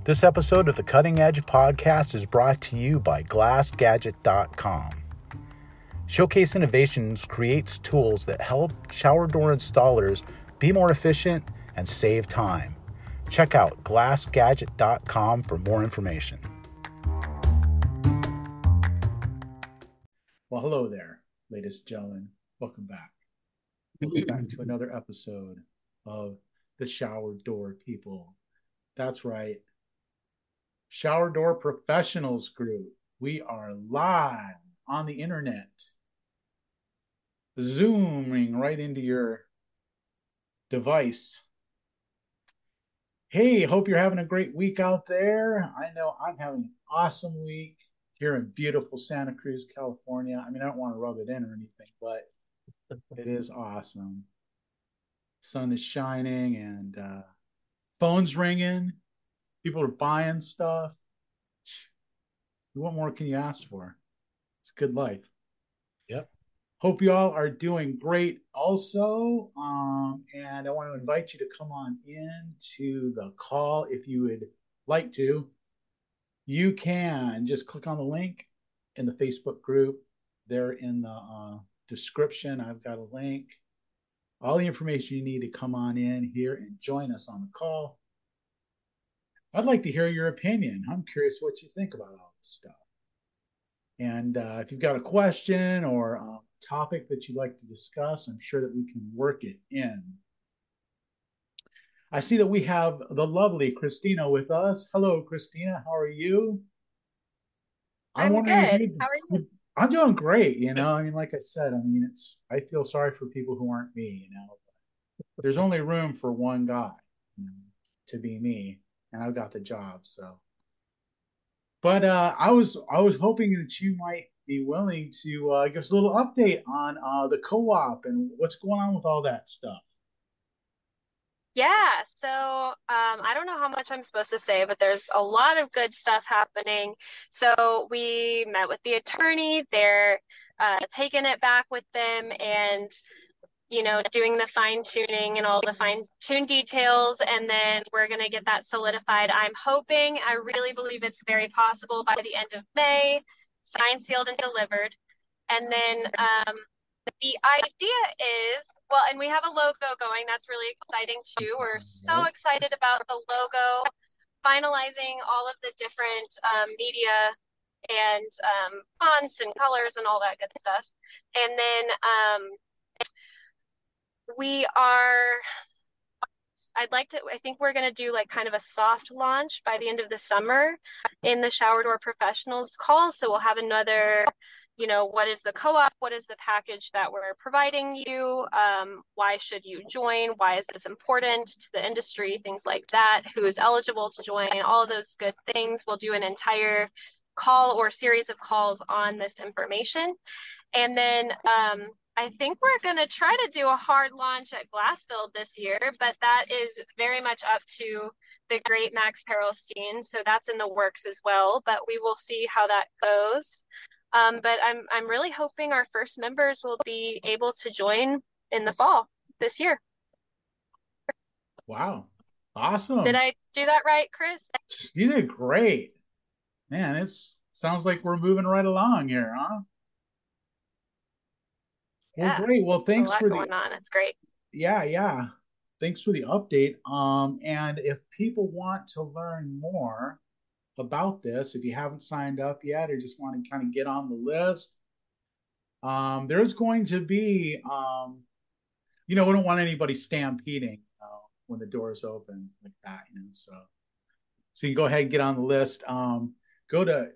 This episode of the Cutting Edge Podcast is brought to you by GlassGadget.com. Showcase Innovations creates tools that help shower door installers be more efficient and save time. Check out GlassGadget.com for more information. Well, hello there, ladies and gentlemen. Welcome back. Welcome back to another episode of the Shower Door People. That's right. Shower Door Professionals Group. We are live on the internet, zooming right into your device. Hey, hope you're having a great week out there. I know I'm having an awesome week here in beautiful Santa Cruz, California. I mean, I don't want to rub it in or anything, but it is awesome. Sun is shining and phones ringing. People are buying stuff. What more can you ask for? It's a good life. Yep. Hope you all are doing great also. And I want to invite you to come on in to the call if you would like to. You can just click on the link in the Facebook group. There in the description, I've got a link. All the information you need to come on in here and join us on the call. I'd like to hear your opinion. I'm curious what you think about all this stuff. And if you've got a question or a topic that you'd like to discuss, I'm sure that we can work it in. I see that we have the lovely Christina with us. Hello, Christina. How are you? I'm I'm wondering if good. you. How are you? I'm doing great. I mean, like I said, I feel sorry for people who aren't me. There's only room for one guy, to be me, and I've got the job. So, but I was hoping that you might be willing to give us a little update on the co-op and what's going on with all that stuff. Yeah, so I don't know how much I'm supposed to say, but there's a lot of good stuff happening. So we met with the attorney. They're taking it back with them and, doing the fine tuning and all the fine tuned details. And then we're going to get that solidified. I really believe it's very possible by the end of May, signed, sealed, and delivered. And then the idea is, well, and we have a logo going. That's really exciting too. We're so excited about the logo, finalizing all of the different media and fonts and colors and all that good stuff. And then I think we're going to do like kind of a soft launch by the end of the summer in the Shower Door Professionals call. So we'll have another, what is the co-op? What is the package that we're providing you? Why should you join? Why is this important to the industry? Things like that. Who is eligible to join? All of those good things. We'll do an entire call or series of calls on this information. And then I think we're going to try to do a hard launch at Glassbuild this year, but that is very much up to the great Max Perelstein. So that's in the works as well, but we will see how that goes. But I'm really hoping our first members will be able to join in the fall this year. Wow. Awesome. Did I do that right, Chris? You did great. Man, it sounds like we're moving right along here, huh? Well, Yeah. great. Well, thanks a lot for going on. It's great. Yeah. Thanks for the update. And if people want to learn more about this, if you haven't signed up yet or just want to kind of get on the list, there's going to be, we don't want anybody stampeding when the doors open like that, So you can go ahead and get on the list. Go to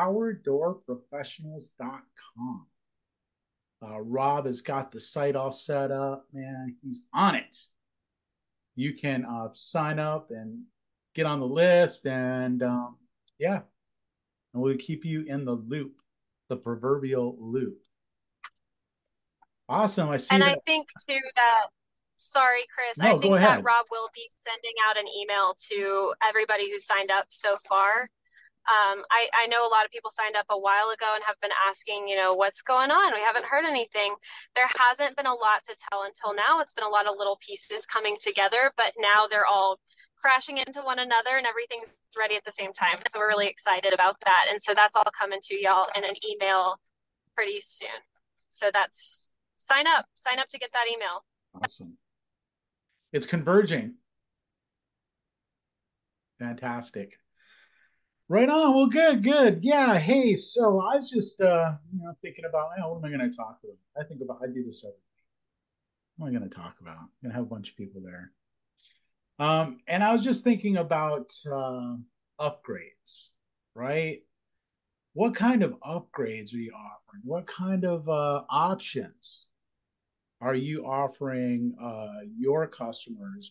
showerdoorprofessionals.com. Rob has got the site all set up, man. He's on it. You can sign up and get on the list, and and we'll keep you in the loop, the proverbial loop. Awesome. I think too that, sorry, Chris, No, I go think ahead. that Rob will be sending out an email to everybody who signed up so far. I know a lot of people signed up a while ago and have been asking, what's going on? We haven't heard anything. There hasn't been a lot to tell until now. It's been a lot of little pieces coming together, but now they're all crashing into one another and everything's ready at the same time. So we're really excited about that. And so that's all coming to y'all in an email pretty soon. So that's sign up to get that email. Awesome. It's converging. Fantastic. Right on. Well, good, good. Yeah. Hey, so I was just thinking about, what am I going to talk about? I do this every day. What am I going to talk about? I'm going to have a bunch of people there. And I was just thinking about upgrades, right? What kind of upgrades are you offering? What kind of options are you offering your customers?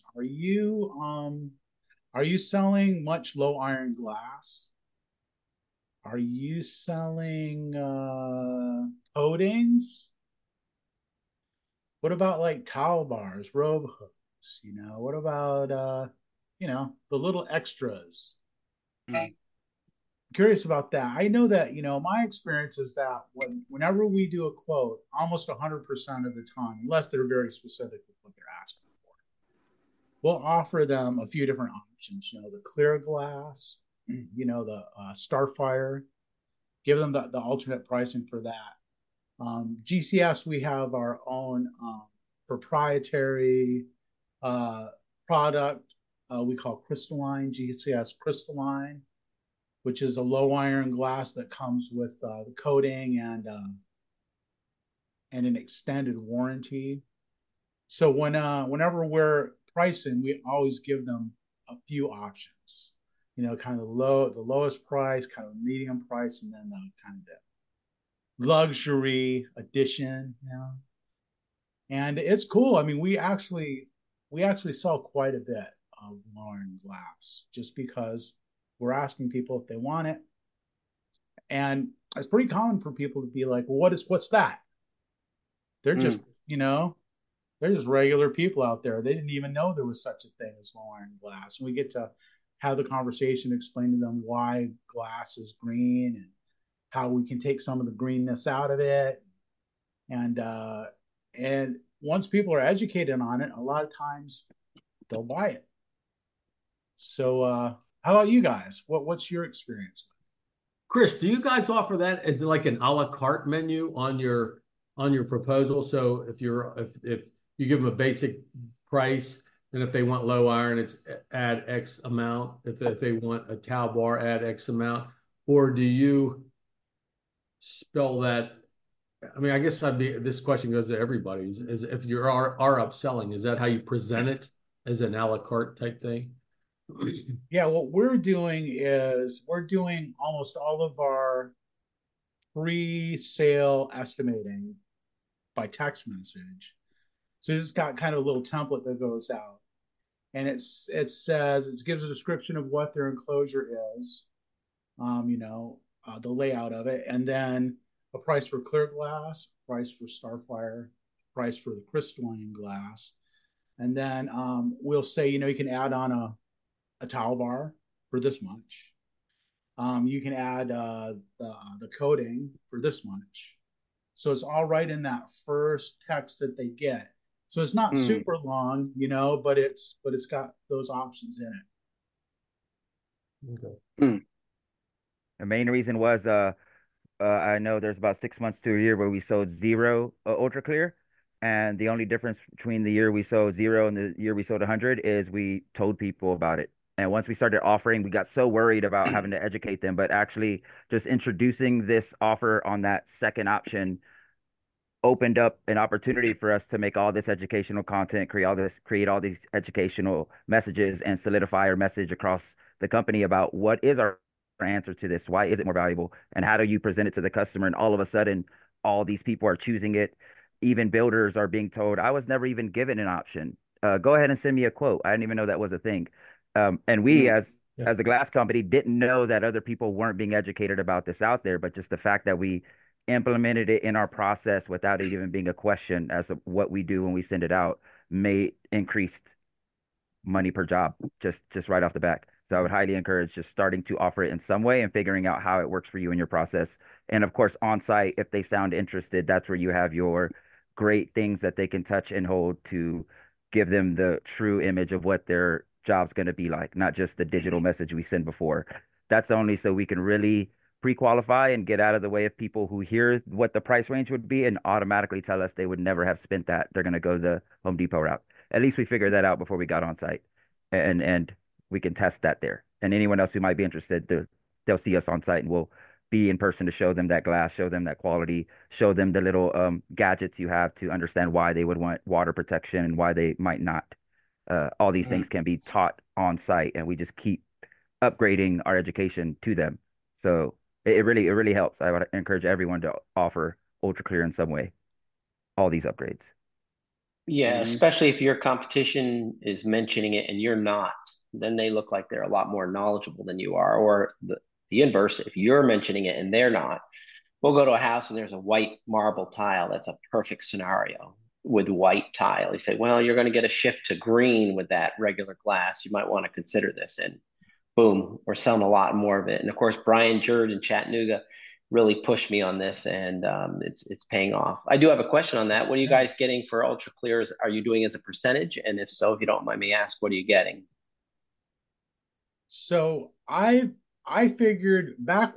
Are you selling much low iron glass? Are you selling coatings? What about like towel bars, robe hooks? What about the little extras? I'm curious about that. I know that, my experience is that whenever we do a quote, almost 100% of the time, unless they're very specific with what they're asking for, we'll offer them a few different options. The clear glass, the Starfire, give them the alternate pricing for that. GCS, we have our own proprietary product we call Crystalline, GCS Crystalline, which is a low iron glass that comes with the coating and an extended warranty. So whenever we're pricing, we always give them a few options. Kind of the lowest price, kind of medium price, and then the kind of the luxury edition. And it's cool. I mean, we actually sell quite a bit of low iron glass just because we're asking people if they want it. And it's pretty common for people to be like, well, what's that? They're just, they're just regular people out there. They didn't even know there was such a thing as low iron glass. And we get to have the conversation, explain to them why glass is green and how we can take some of the greenness out of it. And once people are educated on it, a lot of times they'll buy it. So how about you guys? What's your experience? Chris, do you guys offer that as like an a la carte menu on your proposal? So if you give them a basic price, and if they want low iron, it's add X amount. If they want a towel bar, add X amount. Or do you spell that? I mean, I guess this question goes to everybody. Is if you are upselling, is that how you present it as an a la carte type thing? Yeah, what we're doing is we're doing almost all of our pre-sale estimating by text message. So it's got kind of a little template that goes out, and it gives a description of what their enclosure is, the layout of it, and then a price for clear glass, price for Starfire, price for the crystalline glass, and then we'll say, you can add on a towel bar for this much. You can add the coating for this much. So it's all right in that first text that they get. So it's not super long, but it's got those options in it. Okay. The main reason was I know there's about 6 months to a year where we sold zero ultra clear. And the only difference between the year we sold zero and the year we sold 100 is we told people about it. And once we started offering, we got so worried about having to educate them, but actually just introducing this offer on that second option opened up an opportunity for us to make all this educational content, create all these educational messages, and solidify our message across the company about what is our answer to this, why is it more valuable, and how do you present it to the customer. And all of a sudden, all these people are choosing it. Even builders are being told, I was never even given an option. Go ahead and send me a quote. I didn't even know that was a thing. And we, as a glass company, didn't know that other people weren't being educated about this out there. But just the fact that we implemented it in our process without it even being a question as to what we do when we send it out, may increased money per job just right off the back. So I would highly encourage just starting to offer it in some way and figuring out how it works for you in your process. And of course, on site, if they sound interested, that's where you have your great things that they can touch and hold to give them the true image of what their job's going to be like, not just the digital message we send before. That's only so we can really pre-qualify and get out of the way of people who hear what the price range would be and automatically tell us they would never have spent that. They're going to go the Home Depot route. At least we figured that out before we got on site. And we can test that there. And anyone else who might be interested, they'll see us on site and we'll be in person to show them that glass, show them that quality, show them the little gadgets you have to understand why they would want water protection and why they might not. All these things can be taught on site, and we just keep upgrading our education to them. So it really helps. I would encourage everyone to offer Ultra Clear in some way, all these upgrades. Yeah, especially if your competition is mentioning it and you're not, then they look like they're a lot more knowledgeable than you are. Or the inverse, if you're mentioning it and they're not, we'll go to a house and there's a white marble tile. That's a perfect scenario with white tile. You say, well, you're going to get a shift to green with that regular glass. You might want to consider this. And boom, we're selling a lot more of it. And of course, Brian Jerd in Chattanooga really pushed me on this, and it's paying off. I do have a question on that. What are you guys getting for Ultra Clears? Are you doing as a percentage? And if so, if you don't mind me ask, what are you getting? So I figured back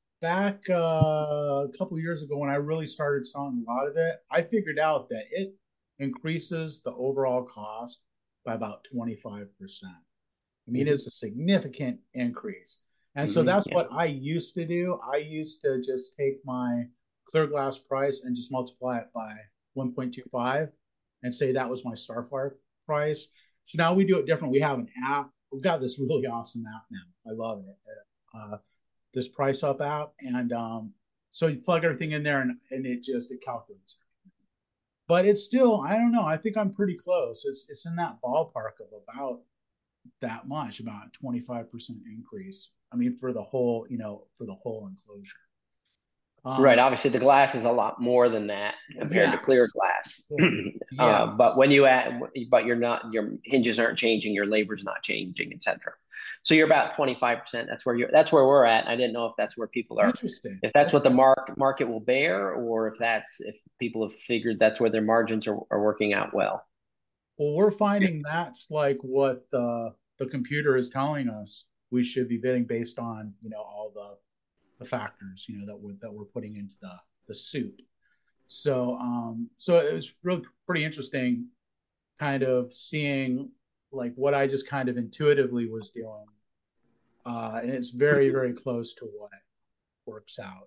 a couple of years ago when I really started selling a lot of it, I figured out that it increases the overall cost by about 25%. I mean, it's a significant increase. And so that's what I used to do. I used to just take my clear glass price and just multiply it by 1.25 and say that was my Starfire price. So now we do it different. We have an app. We've got this really awesome app now. I love it. This Price Up app. And so you plug everything in there and it calculates everything. But it's still, I don't know. I think I'm pretty close. It's in that ballpark of about that much, about a 25% increase. I mean, for the whole enclosure. Right. Obviously, the glass is a lot more than that compared to clear glass. But when you your hinges aren't changing, your labor's not changing, etc. So you're about 25%. That's where we're at. I didn't know if that's where people are. Interesting. If that's what the market will bear, or if people have figured that's where their margins are working out well. Well, we're finding that's like what the computer is telling us we should be bidding based on, all the factors, that we're putting into the soup. So it was really pretty interesting kind of seeing like what I just kind of intuitively was doing. And it's very, very close to what works out.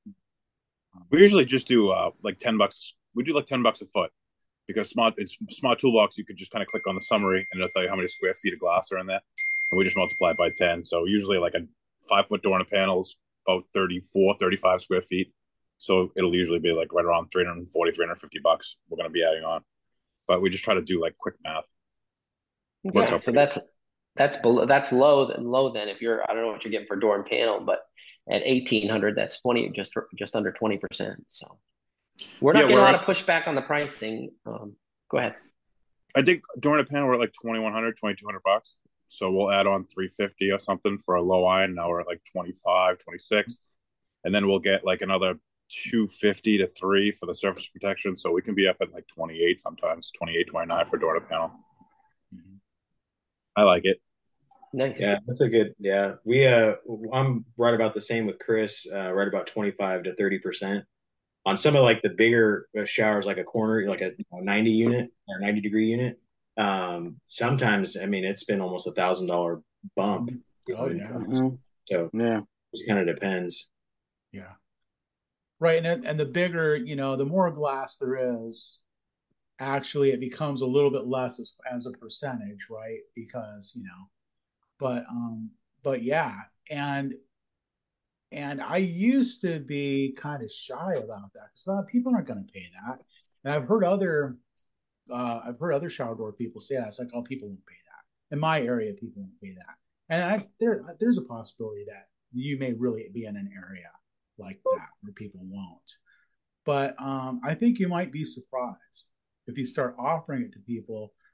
We usually just do like $10. We do like $10 a foot because Smart Toolbox. You could just kind of click on the summary and it'll tell you how many square feet of glass are in there, and we just multiply it by 10. So usually like a 5-foot door on a panel is about 35 square feet. So it'll usually be like right around $340, $350 we're going to be adding on. But we just try to do like quick math. Yeah, so that's low then. If I don't know what you're getting for door and panel, but at 1,800, that's just under 20%. So we're not getting a lot of pushback on the pricing. Go ahead. I think door and panel we're at like $2,100, $2,200. So we'll add on $350 or something for a low iron. Now we're at like 25, 26, and then we'll get like another $250 to $300 for the surface protection. So we can be up at like 28 sometimes, 28, 29 for door to panel. I like it. Nice. Yeah, that's a good. Yeah, I'm right about the same with Chris. Right about 25 to 30% on some of like the bigger showers, like a corner, like a 90 unit or 90-degree unit. Sometimes, I mean, it's been almost $1,000 bump. Oh yeah. So yeah, it kind of depends. Yeah. Right, and the bigger, the more glass there is, actually it becomes a little bit less as a percentage, right? Because but yeah, and I used to be kind of shy about that because a lot of people aren't going to pay that, and I've heard other shower door people say that. It's like, oh, people won't pay that. In my area, people won't pay that, and there's a possibility that you may really be in an area like that where people won't. But I think you might be surprised if you start offering it to people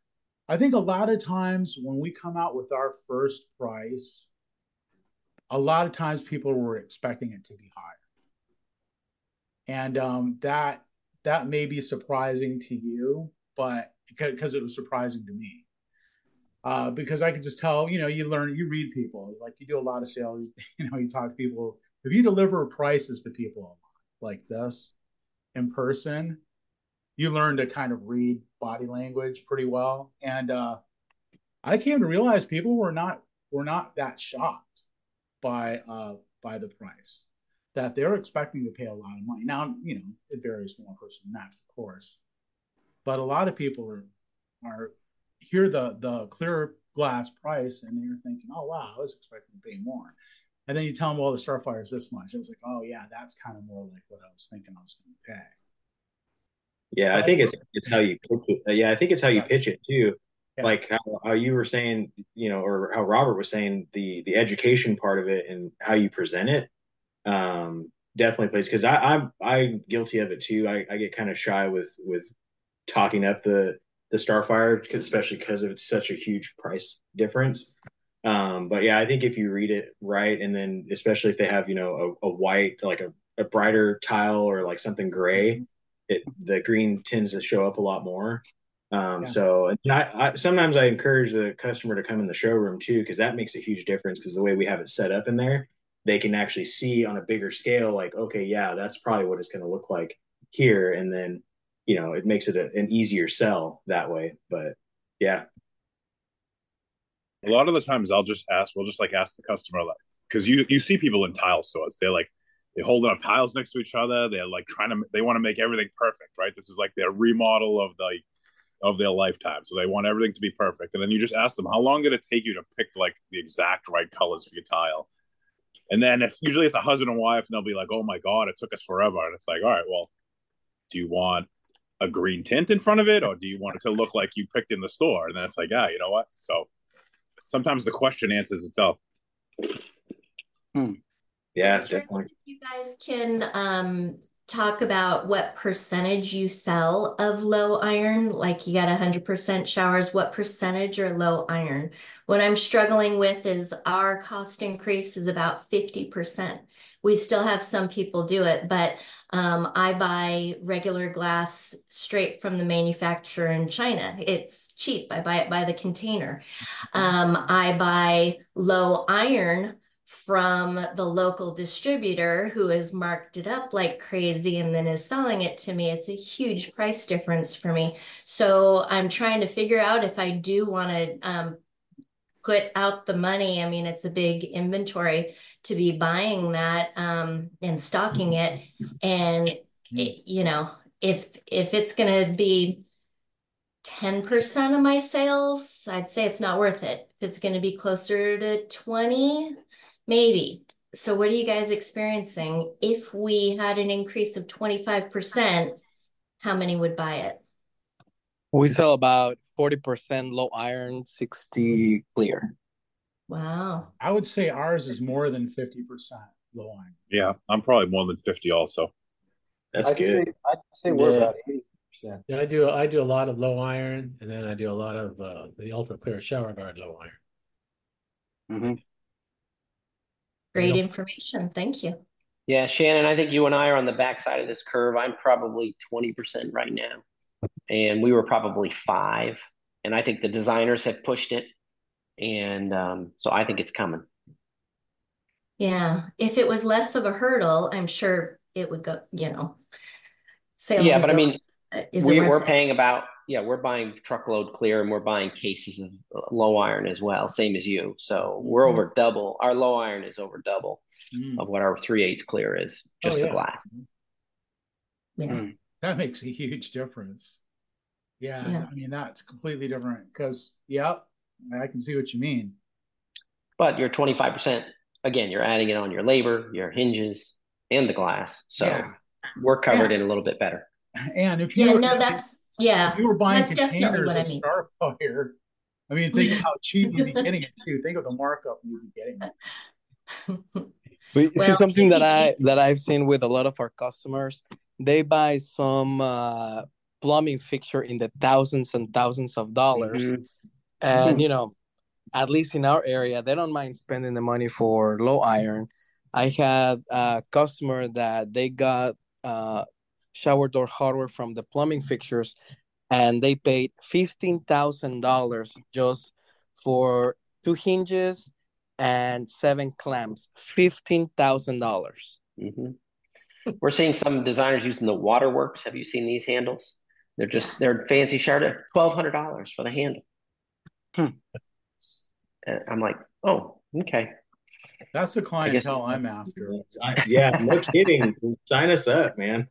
I think a lot of times when we come out with our first price, a lot of times people were expecting it to be higher. And that may be surprising to you, but because it was surprising to me. Because I could just tell, you learn, you read people, like you do a lot of sales, you talk to people. If you deliver prices to people like this in person, you learn to kind of read body language pretty well. And I came to realize people were not that shocked by the price, that they're expecting to pay a lot of money. Now, it varies from one person to the next, of course, but a lot of people are hear the clear glass price and they're thinking, oh wow, I was expecting to pay more. And then you tell them, well, the Starfire is this much. It was like, oh yeah, that's kind of more like what I was thinking I was going to pay. Yeah, I think it's how you pitch it. Yeah, I think it's how you pitch it too. Yeah. Like how you were saying, or how Robert was saying, the education part of it and how you present it definitely plays, because I'm guilty of it too. I get kind of shy with talking up the Starfire, especially because it's such a huge price difference. But yeah, I think if you read it right, and then especially if they have a white, like a brighter tile or like something gray, the green tends to show up a lot more. So I sometimes I encourage the customer to come in the showroom too, because that makes a huge difference, because the way we have it set up in there, they can actually see on a bigger scale, like, okay, yeah, that's probably what it's going to look like here. And then, it makes it an easier sell that way. But yeah. A lot of the times we'll just ask the customer, like, because you see people in tile stores, they're holding up tiles next to each other. They're like they want to make everything perfect, right? This is like their remodel of their lifetime. So they want everything to be perfect. And then you just ask them, how long did it take you to pick like the exact right colors for your tile? And then usually it's a husband and wife, and they'll be like, oh my God, it took us forever. And it's like, all right, well, do you want a green tint in front of it, or do you want it to look like you picked in the store? And then it's like, yeah, you know what? So sometimes the question answers itself. Yeah, I'm curious definitely. if you guys can talk about what percentage you sell of low iron. Like you got 100% showers, what percentage are low iron? What I'm struggling with is our cost increase is about 50%. We still have some people do it, but I buy regular glass straight from the manufacturer in China. It's cheap. I buy it by the container. I buy low iron from the local distributor who has marked it up like crazy and then is selling it to me. It's a huge price difference for me. So I'm trying to figure out if I do want to put out the money. I mean, it's a big inventory to be buying that and stocking it. And, if it's going to be 10% of my sales, I'd say it's not worth it. If it's going to be closer to 20, maybe. So what are you guys experiencing? If we had an increase of 25%, how many would buy it? We sell about 40% low iron, 60 clear. Wow. I would say ours is more than 50% low iron. Yeah, I'm probably more than 50 also. That's good. I'd say we're about 80%. Yeah, I do a lot of low iron, and then I do a lot of the ultra clear shower guard low iron. Great information. Thank you. Yeah, Shannon, I think you and I are on the backside of this curve. I'm probably 20% right now, and we were probably 5%. And I think the designers have pushed it, and so I think it's coming. Yeah, if it was less of a hurdle, I'm sure it would go, sales. Yeah, but I mean, we're it? paying about, we're buying truckload clear, and we're buying cases of low iron as well, same as you. So we're over double. Our low iron is over double of what our 3/8 clear is, just the glass. Yeah. That makes a huge difference. Yeah. I mean, that's completely different because, I can see what you mean. But you're 25%, again, you're adding it on your labor, your hinges, and the glass. So we're covered in a little bit better. And if you if you were buying that's definitely what I mean. Starfire, I mean, think of how cheap you'd be getting it too. Think of the markup you'd be getting. But see, something that I've seen with a lot of our customers, they buy some plumbing fixture in the thousands and thousands of dollars, And, at least in our area, they don't mind spending the money for low iron. I had a customer that they got shower door hardware from the plumbing fixtures, and they paid $15,000 just for 2 hinges and 7 clamps. $15,000. We're seeing some designers using the Waterworks. Have you seen these handles? They're fancy shower. $1,200 for the handle. And I'm like, oh, okay. That's the clientele I'm after. Yeah, no kidding. Sign us up, man.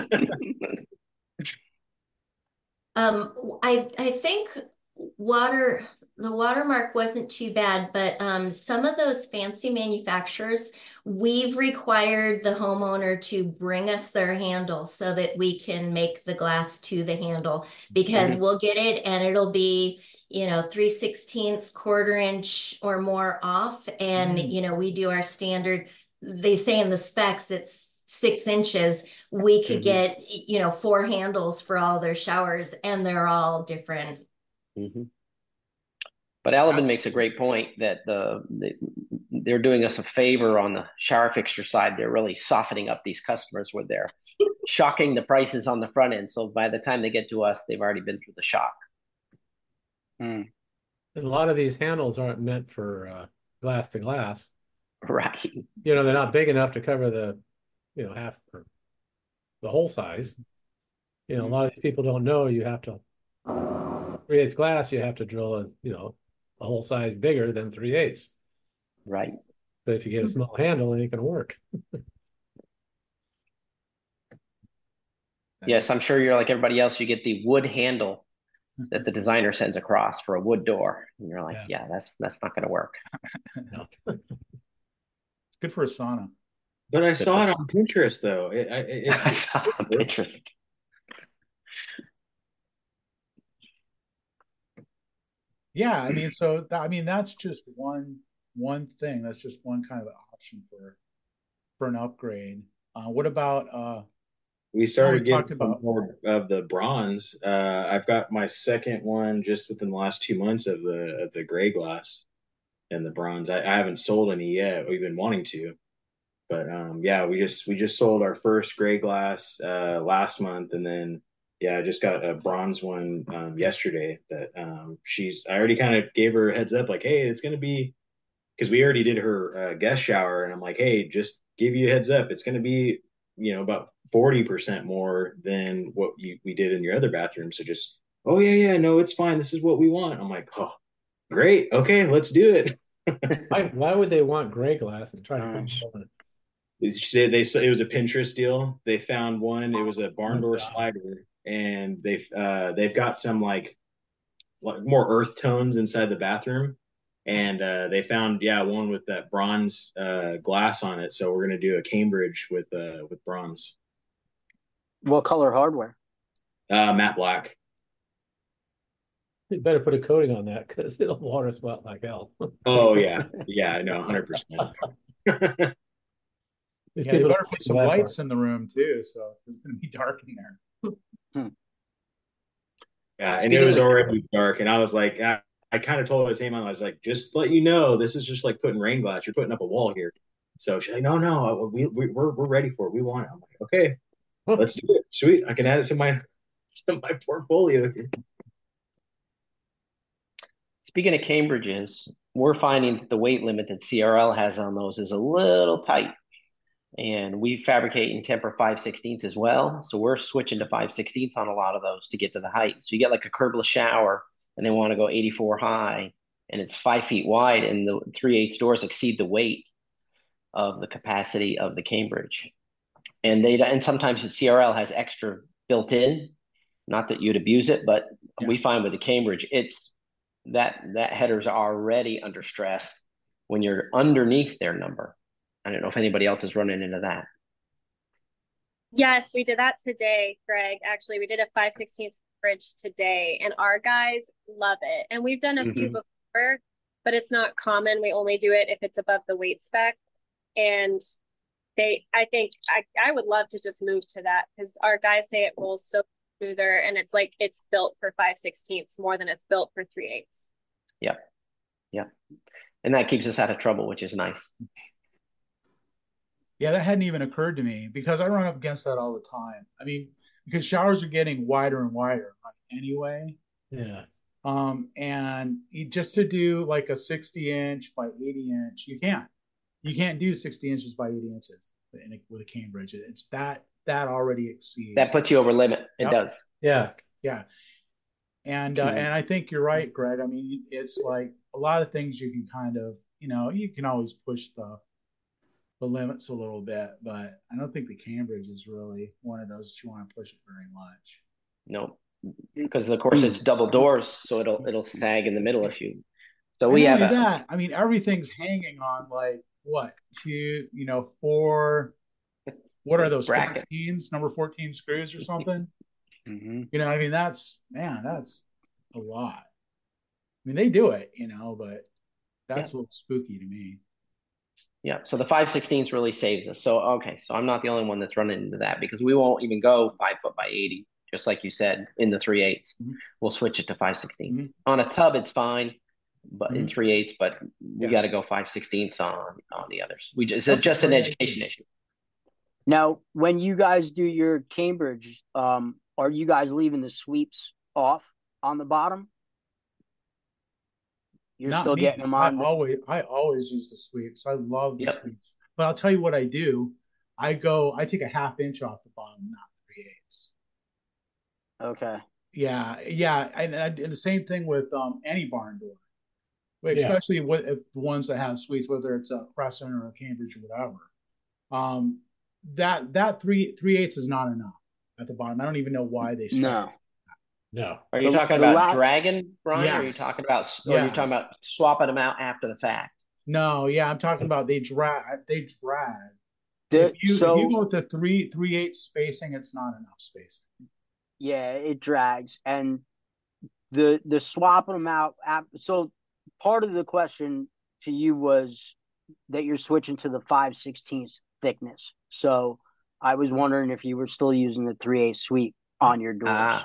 I think the Watermark wasn't too bad, but some of those fancy manufacturers, we've required the homeowner to bring us their handle so that we can make the glass to the handle, because we'll get it and it'll be 3/16 quarter inch or more off, and we do our standard. They say in the specs it's 6 inches. We could get 4 handles for all their showers, and they're all different. But Alvin makes a great point that they're doing us a favor on the shower fixture side. They're really softening up these customers with their shocking the prices on the front end. So by the time they get to us, they've already been through the shock. And a lot of these handles aren't meant for glass to glass. Right. They're not big enough to cover the, half or the whole size. A lot of these people don't know you have to 3/8 glass. You have to drill a whole size bigger than 3/8. Right. But if you get a small handle, it ain't gonna work. Yes, I'm sure you're like everybody else. You get the wood handle that the designer sends across for a wood door, and you're like, yeah that's not going to work. No. It's good for a sauna. But I saw it on Pinterest, though. I saw it on Pinterest. Yeah, I mean, that's just one thing. That's just one kind of option for an upgrade. What about we started getting more of the bronze. I've got my second one just within the last 2 months of the gray glass and the bronze. I haven't sold any yet. We've been wanting to, but we just sold our first gray glass last month, and then I just got a bronze one yesterday. That I already kind of gave her a heads up, like, hey, it's gonna be, because we already did her guest shower, and I'm like, hey, just give you a heads up, it's gonna be about 40% more than what we did in your other bathroom. So just, oh yeah, no, it's fine. This is what we want. I'm like, oh, great. Okay, let's do it. Why would they want gray glass and try to find it? They said it was a Pinterest deal. They found one. It was a barn door slider, and they've got some like more earth tones inside the bathroom. And they found one with that bronze glass on it. So we're gonna do a Cambridge with bronze. What color hardware? Matte black. You better put a coating on that because it'll water spout like hell. Oh yeah, no, 100%. These people better put some lights in the room too, so it's gonna be dark in there. Yeah, and it was already dark, and I was like, I kind of told her the same time. I was like, just let you know, this is just like putting rain glass. You're putting up a wall here. So she's like, no, we're ready for it. We want it. I'm like, okay, let's do it. Sweet, I can add it to my portfolio here. Speaking of Cambridges, we're finding that the weight limit that CRL has on those is a little tight. And we fabricate and temper 5/16 as well. So we're switching to 5/16 on a lot of those to get to the height. So you get like a curbless shower and they want to go 84 high, and it's 5 feet wide, and the 3/8 doors exceed the weight of the capacity of the Cambridge. And sometimes the CRL has extra built in, not that you'd abuse it, but we find with the Cambridge, it's that header's already under stress when you're underneath their number. I don't know if anybody else is running into that. Yes, we did that today, Greg. Actually, we did a 5/16 bridge today, and our guys love it. And we've done a few before, but it's not common. We only do it if it's above the weight spec. And I think I would love to just move to that, because our guys say it rolls so smoother, and it's like it's built for 5/16 more than it's built for 3/8. Yep. Yep. And that keeps us out of trouble, which is nice. Yeah, that hadn't even occurred to me because I run up against that all the time. I mean, because showers are getting wider and wider, right, anyway. Yeah. And just to do like a 60-inch by 80-inch, you can't do 60 inches by 80 inches with a Cambridge. It's that already exceeds. That puts you over limit. It Yep. does. Yeah. Yeah. And I think you're right, Greg. I mean, it's like a lot of things you can kind of, you can always push the limits a little bit, but I don't think the Cambridge is really one of those that you want to push it very much. No, because of course it's double doors, so it'll sag in the middle if you. So we have that. I mean, everything's hanging on like what 4. What are those bracket 14s? Number 14 screws or something? Mm-hmm. I mean, that's a lot. I mean, they do it, but that's a little spooky to me. Yeah, so the 5/16 really saves us. So okay, so I'm not the only one that's running into that because we won't even go 5 foot by 80, just like you said in the 3/8. Mm-hmm. We'll switch it to 5/16. On a tub, it's fine, but in 3/8, but we got to go 5/16 on the others. It's just an education issue. Now, when you guys do your Cambridge, are you guys leaving the sweeps off on the bottom? You're Not still me. getting them on. I always use the sweeps. I love the sweeps. But I'll tell you what I do. I take a 1/2 inch off the bottom, not 3/8. Okay. Yeah, and the same thing with any barn door, especially with the ones that have sweeps, whether it's a Crescent or a Cambridge or whatever. That 3/8 is not enough at the bottom. I don't even know why they No. No. Are you talking about dragging, Brian? Yes. Or are you talking about are you talking about swapping them out after the fact? No, yeah, I'm talking about they drag. If you go with the 3/8 spacing, it's not enough spacing. Yeah, it drags, and the swapping them out. So part of the question to you was that you're switching to the 5/16 thickness. So I was wondering if you were still using the 3/8 sweep on your doors.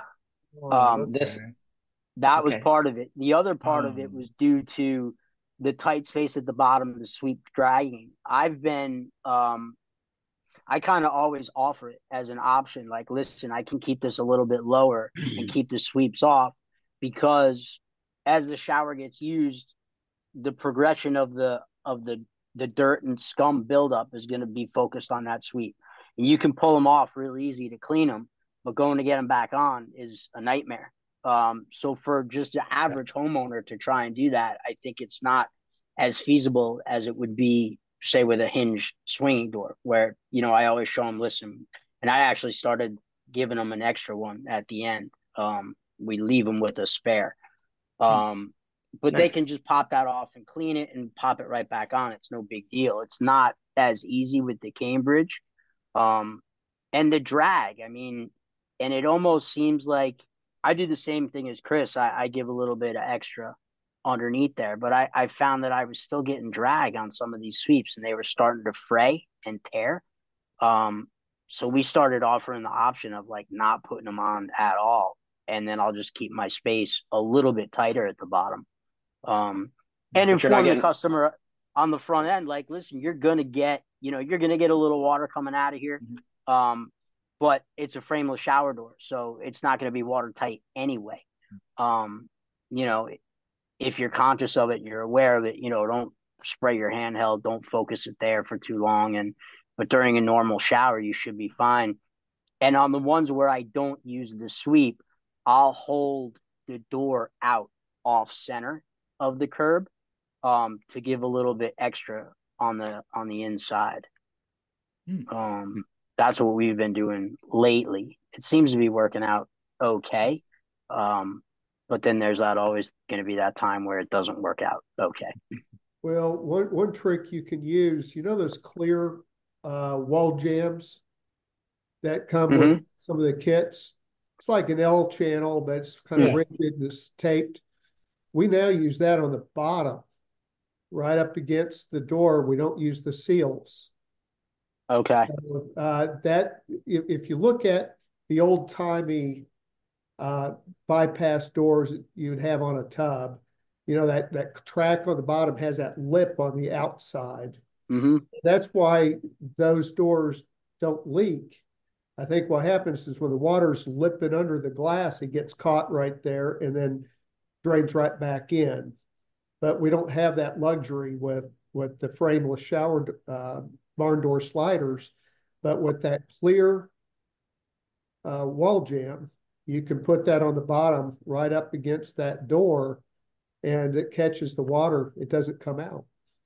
That was part of it. The other part of it was due to the tight space at the bottom of the sweep dragging. I've been I kind of always offer it as an option. Like, listen, I can keep this a little bit lower and keep the sweeps off, because as the shower gets used, the progression of the dirt and scum buildup is going to be focused on that sweep. And you can pull them off real easy to clean them, but going to get them back on is a nightmare. So for just the average homeowner to try and do that, I think it's not as feasible as it would be, say, with a hinge swinging door, where, I always show them, listen, and I actually started giving them an extra one at the end. We leave them with a spare. But they can just pop that off and clean it and pop it right back on. It's no big deal. It's not as easy with the Cambridge. And the drag, I mean, and it almost seems like I do the same thing as Chris. I give a little bit of extra underneath there, but I found that I was still getting drag on some of these sweeps, and they were starting to fray and tear. So we started offering the option of like not putting them on at all, and then I'll just keep my space a little bit tighter at the bottom. And inform the customer on the front end, like, listen, you're gonna get a little water coming out of here. But it's a frameless shower door, so it's not going to be watertight anyway. If you're conscious of it and you're aware of it, don't spray your handheld, don't focus it there for too long. But during a normal shower, you should be fine. And on the ones where I don't use the sweep, I'll hold the door out off center of the curb, to give a little bit extra on the inside. That's what we've been doing lately. It seems to be working out okay. But then there's always going to be that time where it doesn't work out okay. Well, one trick you can use, those clear wall jams that come with some of the kits. It's like an L channel, but it's kind of rigid and it's taped. We now use that on the bottom, right up against the door. We don't use the seals. Okay. So, if you look at the old-timey bypass doors that you'd have on a tub, that track on the bottom has that lip on the outside. Mm-hmm. That's why those doors don't leak. I think what happens is when the water's lipping under the glass, it gets caught right there and then drains right back in. But we don't have that luxury with the frameless shower barn door sliders. But with that clear wall jamb, you can put that on the bottom right up against that door, and it catches the water. It doesn't come out.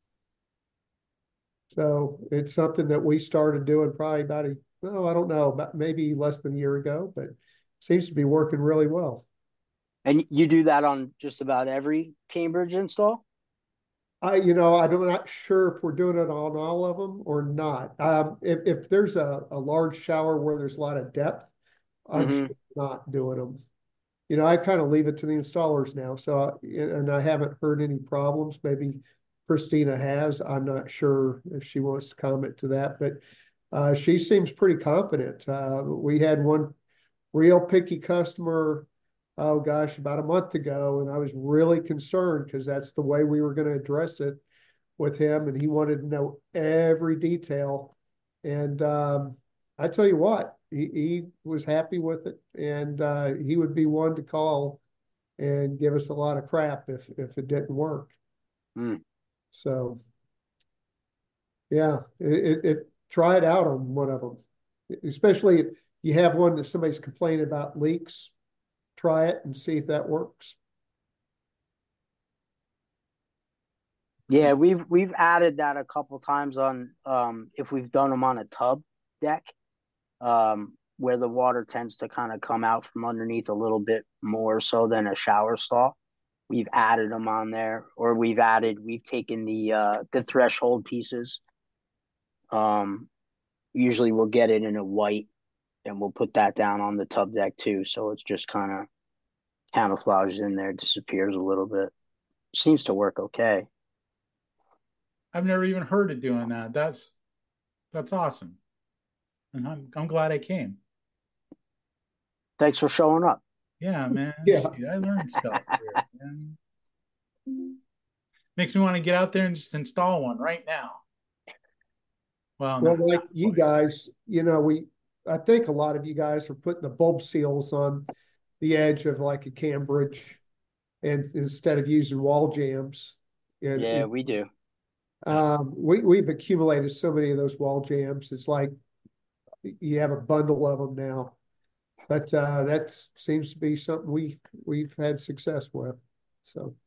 So it's something that we started doing probably about maybe less than a year ago, but seems to be working really well. And you do that on just about every Cambridge install? I'm not sure if we're doing it on all of them or not. If there's a large shower where there's a lot of depth, I'm sure not doing them. I kind of leave it to the installers now. So, and I haven't heard any problems. Maybe Christina has. I'm not sure if she wants to comment to that, but she seems pretty confident. We had one real picky customer, oh gosh, about a month ago, and I was really concerned because that's the way we were going to address it with him, and he wanted to know every detail. And I tell you what, he was happy with it, and he would be one to call and give us a lot of crap if it didn't work. So, yeah, try it out on one of them, especially if you have one that somebody's complaining about leaks. Try it and see if that works. Yeah, we've added that a couple times on if we've done them on a tub deck, where the water tends to kind of come out from underneath a little bit more so than a shower stall. We've added them on there, or we've taken the threshold pieces. Usually we'll get it in a white, and we'll put that down on the tub deck too. So it's just kind of camouflages in there, disappears a little bit. Seems to work okay. I've never even heard of doing that. That's awesome. And I'm glad I came. Thanks for showing up. Yeah, man. Yeah. Shoot, I learned stuff here, man. Makes me want to get out there and just install one right now. Well, like you guys, I think a lot of you guys are putting the bulb seals on the edge of like a Cambridge, and instead of using wall jambs. And yeah, we do. We've accumulated so many of those wall jambs. It's like you have a bundle of them now. But that seems to be something we've had success with. So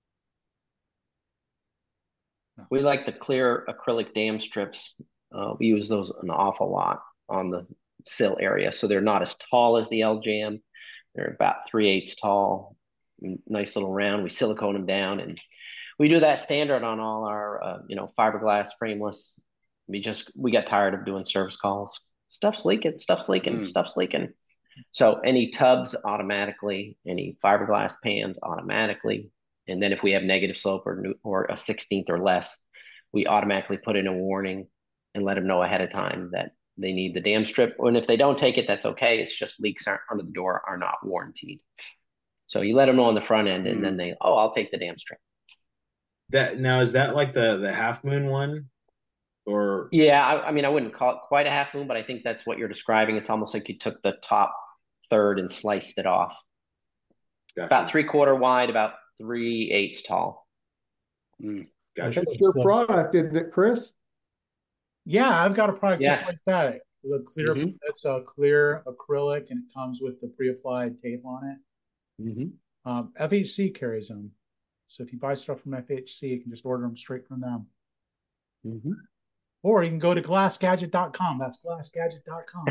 we like the clear acrylic dam strips. We use those an awful lot on the sill area. So they're not as tall as the L jam. They're about 3/8 tall. Nice little round. We silicone them down, and we do that standard on all our fiberglass frameless. We got tired of doing service calls. Stuff's leaking. So any tubs automatically, any fiberglass pans automatically, and then if we have negative slope or a 16th or less, we automatically put in a warning and let them know ahead of time that they need the dam strip. And if they don't take it, that's okay. It's just leaks under the door are not warranted. So you let them know on the front end, and then I'll take the dam strip. Is that like the Half Moon one? Or yeah, I mean, I wouldn't call it quite a half moon, but I think that's what you're describing. It's almost like you took the top third and sliced it off. Gotcha. About 3/4 wide, about 3/8 tall. Gotcha. That's your product, isn't it, Chris? Yeah, I've got a product just like that. It's a clear acrylic, and it comes with the pre-applied tape on it. FHC carries them, so if you buy stuff from FHC, you can just order them straight from them. Or you can go to glassgadget.com. That's glassgadget.com.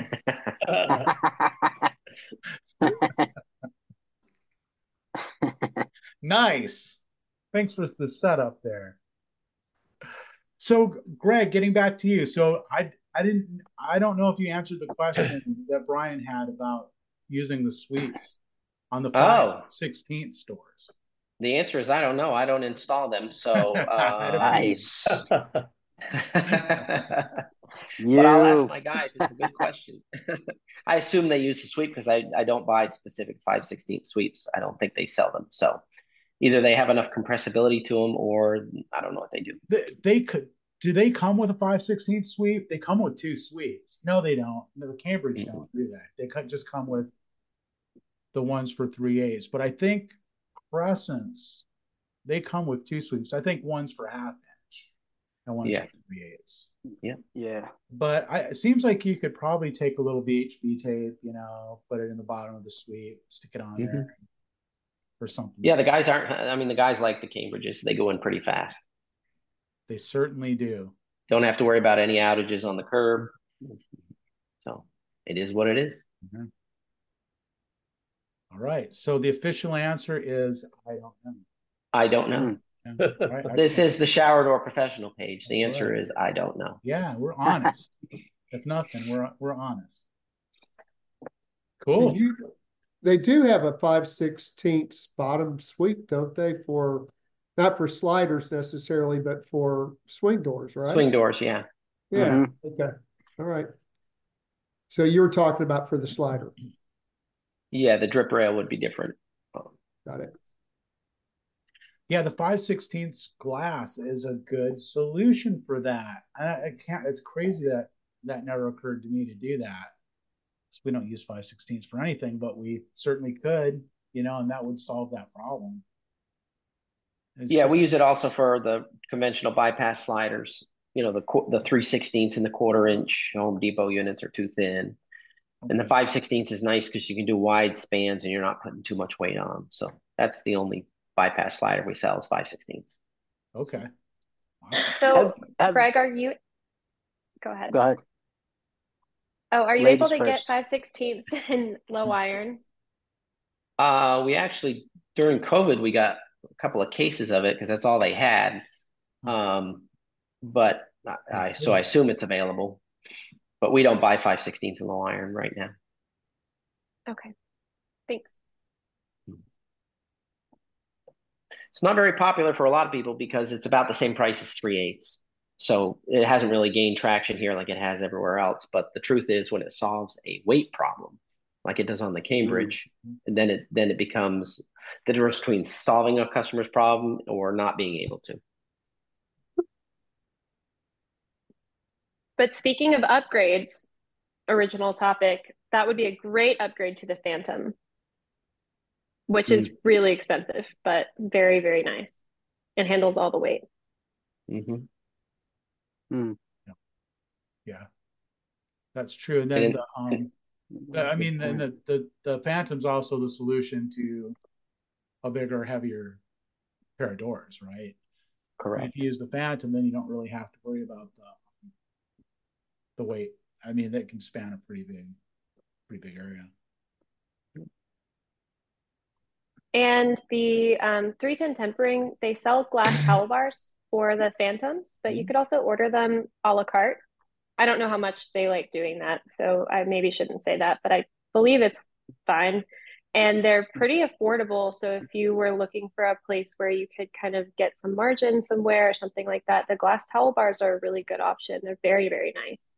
Nice. Thanks for the setup there. So, Greg, getting back to you. So, I don't know if you answered the question that Brian had about using the sweeps on the 5/16 stores. The answer is I don't know. I don't install them. So, nice. But I'll ask my guys. It's a good question. I assume they use the sweep because I don't buy specific 5/16 sweeps. I don't think they sell them. So Either they have enough compressibility to them, or I don't know what they do. They could. Do they come with a 5/16 sweep? They come with two sweeps. No, they don't. No, the Cambridge don't do that. They just come with the ones for 3/8. But I think Crescents, they come with two sweeps. I think one's for half inch and one's for 3/8. Yeah. But it seems like you could probably take a little VHB tape, put it in the bottom of the sweep, stick it on there or something. Yeah, the guys like the Cambridges. They go in pretty fast. They certainly do. Don't have to worry about any outages on the curb. So it is what it is. All right. So the official answer is I don't know. I don't know. Right. This is the Shower Door Professional page. The answer is I don't know. Yeah, we're honest. If nothing, we're honest. Cool. They do have a 5/16 bottom sweep, don't they? Not for sliders necessarily, but for swing doors, right? Swing doors, yeah. Yeah. Okay. All right. So you were talking about for the slider. Yeah, the drip rail would be different. Got it. Yeah, the 5/16 glass is a good solution for that. It's crazy that never occurred to me to do that. So we don't use 5/16 for anything, but we certainly could, and that would solve that problem. We use it also for the conventional bypass sliders. The 3/16 and the 1/4 inch Home Depot units are too thin. Okay. And the 5/16 is nice because you can do wide spans and you're not putting too much weight on. So that's the only bypass slider we sell is 5/16. Okay. So Greg, go ahead. Go ahead. Oh, are you Ladies able to first. get 5/16 in low iron? We actually, during COVID, we got a couple of cases of it because that's all they had. But so I assume it's available. But we don't buy 5/16 in low iron right now. Okay. Thanks. It's not very popular for a lot of people because it's about the same price as 3/8. So it hasn't really gained traction here like it has everywhere else. But the truth is, when it solves a weight problem, like it does on the Cambridge, and then it becomes the difference between solving a customer's problem or not being able to. But speaking of upgrades, original topic, that would be a great upgrade to the Phantom, which is really expensive, but very, very nice and handles all the weight. Yeah, that's true. And then the Phantom's also the solution to a bigger, heavier pair of doors, right? Correct. If you use the Phantom, then you don't really have to worry about the weight. I mean, that can span a pretty big area. And the 310 tempering, they sell glass towel bars for the Phantoms, but you could also order them a la carte. I don't know how much they like doing that, so I maybe shouldn't say that, but I believe it's fine. And they're pretty affordable. So if you were looking for a place where you could kind of get some margin somewhere or something like that, the glass towel bars are a really good option. They're very, very nice.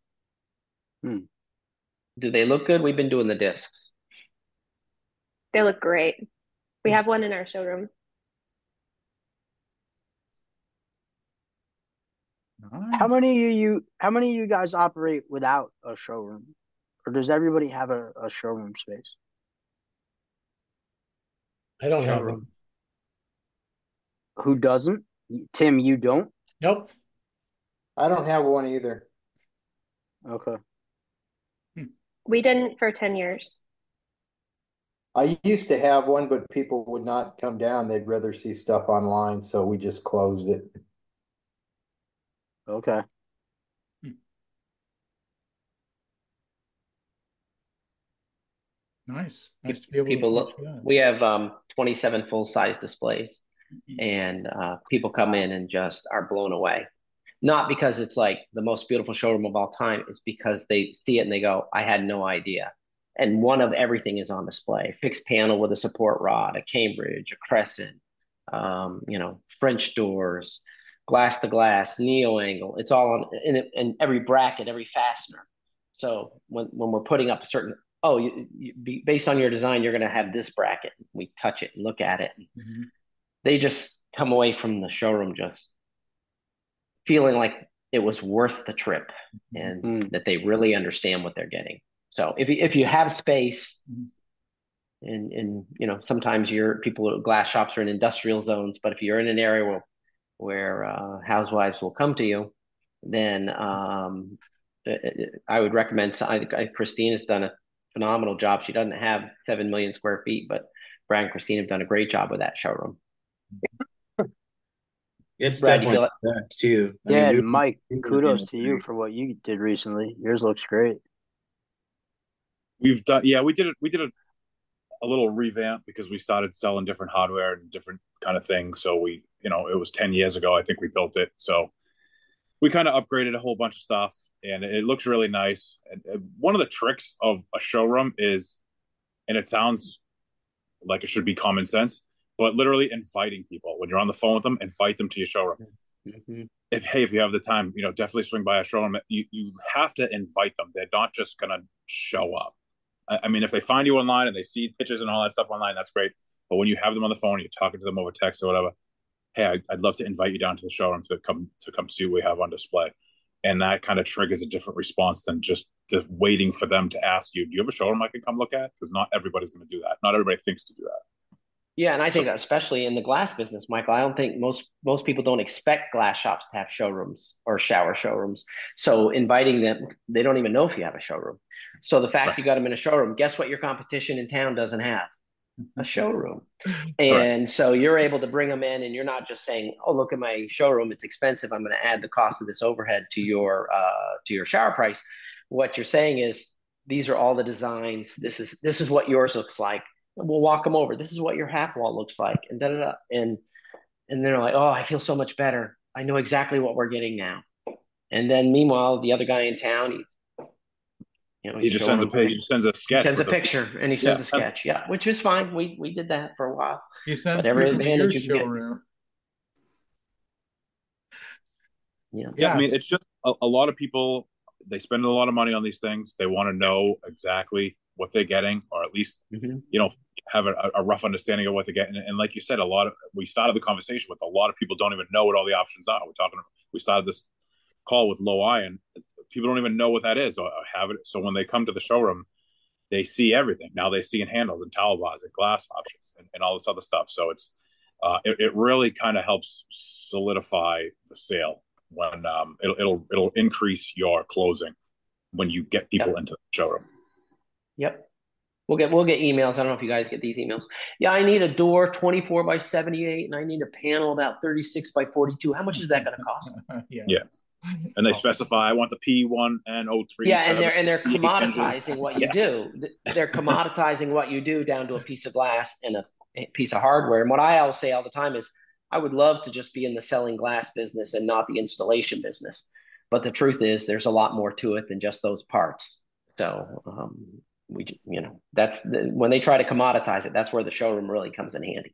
Do they look good? We've been doing the discs. They look great. We have one in our showroom. How many of you guys operate without a showroom? Or does everybody have a showroom space? I don't have one. Who doesn't? Tim, you don't? Nope. I don't have one either. Okay. We didn't for 10 years. I used to have one, but people would not come down. They'd rather see stuff online, so we just closed it. Okay. Nice to be able to we have 27 full-size displays, and people come in and just are blown away. Not because it's like the most beautiful showroom of all time, it's because they see it and they go, I had no idea. And one of everything is on display. Fixed panel with a support rod, a Cambridge, a Crescent, French doors, glass to glass, neo angle. It's all on in every bracket, every fastener. So when we're putting up a certain, based on your design, you're going to have this bracket. We touch it and look at it. they just come away from the showroom just feeling like it was worth the trip and that they really understand what they're getting. So if you have space, and sometimes glass shops are in industrial zones, but if you're in an area where housewives will come to you, then I would recommend. Christine has done a phenomenal job. She doesn't have 7 million square feet, but Brad and Christine have done a great job with that showroom. It's Brad, you definitely feel it? that too. Yeah, and Mike, kudos to you for what you did recently. Yours looks great. We did a little revamp because we started selling different hardware and different kind of things. So it was 10 years ago, I think we built it. So we kind of upgraded a whole bunch of stuff and it looks really nice. And one of the tricks of a showroom is, and it sounds like it should be common sense, but literally inviting people when you're on the phone with them, invite them to your showroom. If you have the time, definitely swing by a showroom. You have to invite them. They're not just going to show up. I mean, if they find you online and they see pictures and all that stuff online, that's great. But when you have them on the phone, you're talking to them over text or whatever, hey, I'd love to invite you down to the showroom to come see what we have on display. And that kind of triggers a different response than just waiting for them to ask you, do you have a showroom I can come look at? Because not everybody's going to do that. Not everybody thinks to do that. Yeah, and I think especially in the glass business, Michael, I don't think most people don't expect glass shops to have showrooms or shower showrooms. So inviting them, they don't even know if you have a showroom. So the fact you got them in a showroom, guess what your competition in town doesn't have? A showroom. And so you're able to bring them in and you're not just saying, oh, look at my showroom, it's expensive, I'm going to add the cost of this overhead to your shower price. What you're saying is, these are all the designs. This is what yours looks like. We'll walk them over. This is what your half wall looks like, and and they're like, oh, I feel so much better. I know exactly what we're getting now. And then meanwhile, the other guy in town, he just sends a sketch. He sends a picture and he sends a sketch. Yeah, which is fine. We did that for a while. He sends every advantage you can get. Yeah. I mean, it's just a lot of people. They spend a lot of money on these things. They want to know exactly what they're getting, or at least have a rough understanding of what they're getting. And like you said, we started the conversation with a lot of people don't even know what all the options are. We started this call with low iron. People don't even know what that is or have it. So when they come to the showroom, they see everything. Now they see in handles and towel bars and glass options and all this other stuff. So it really kind of helps solidify the sale when it'll increase your closing when you get people into the showroom. Yep. We'll get emails. I don't know if you guys get these emails. Yeah, I need a door 24 by 78 and I need a panel about 36 by 42. How much is that going to cost? Yeah. And they specify, I want the P1 and 03. Yeah, and they're commoditizing what you do. They're commoditizing what you do down to a piece of glass and a piece of hardware. And what I always say all the time is, I would love to just be in the selling glass business and not the installation business. But the truth is, there's a lot more to it than just those parts. So that's when they try to commoditize it, that's where the showroom really comes in handy.